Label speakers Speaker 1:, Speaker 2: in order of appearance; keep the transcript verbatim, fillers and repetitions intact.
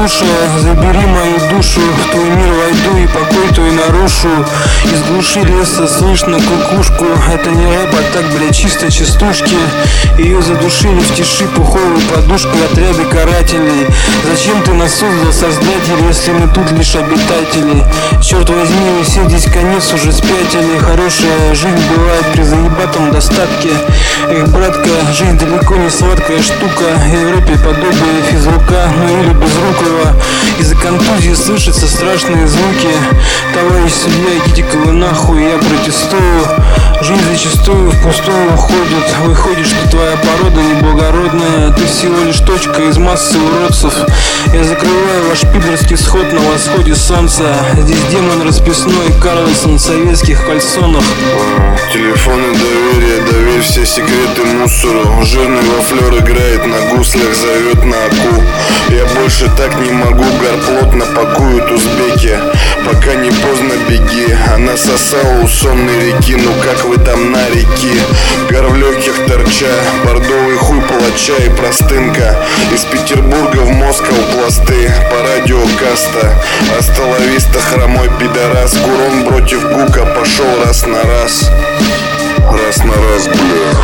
Speaker 1: слушая, забери мою душу, в твой мир войду и покой твой нарушу. Из глуши леса слышно кукушку, это не рэп, а так, бля, чисто частушки. Ее задушили в тиши пуховой подушкой отряды карателей. Зачем ты нас создал, создатель, если мы тут лишь обитатели? Черт возьми, вы все здесь конец уже спятили. Хорошая жизнь бывает при заебатом достатке. Эх, братка, жизнь далеко не сладкая штука. И в рэпе подобие физрука, ну или безрукого. Из-за контузии слышатся страшные звуки. Товарищ судья, идите-ка вы нахуй, я протестую. Жизнь зачастую впустую уходит. Выходит, что твоя порода неблагородная. Ты всего лишь точка из массы уродцев. Я закрываю ваш пидорский сход на восходе солнца. Здесь демон расписной Карлсон в советских кальсонах.
Speaker 2: Телефоны доверия, доверь все секреты мусору. Жирный вафлер играет на гуслях, зовет на аку. Я больше так не могу, горплотно пакуют узбеки. Пока не поздно беги. Она сосала у сонной реки, ну как вы там на реке? Гор в легких торча, бордовый хуй палача и простынка. Из Петербурга в Москву пласты, по радио каста. Асталависта, хромой пидорас. Гурон против Гука пошел раз на раз. Раз на раз, бля.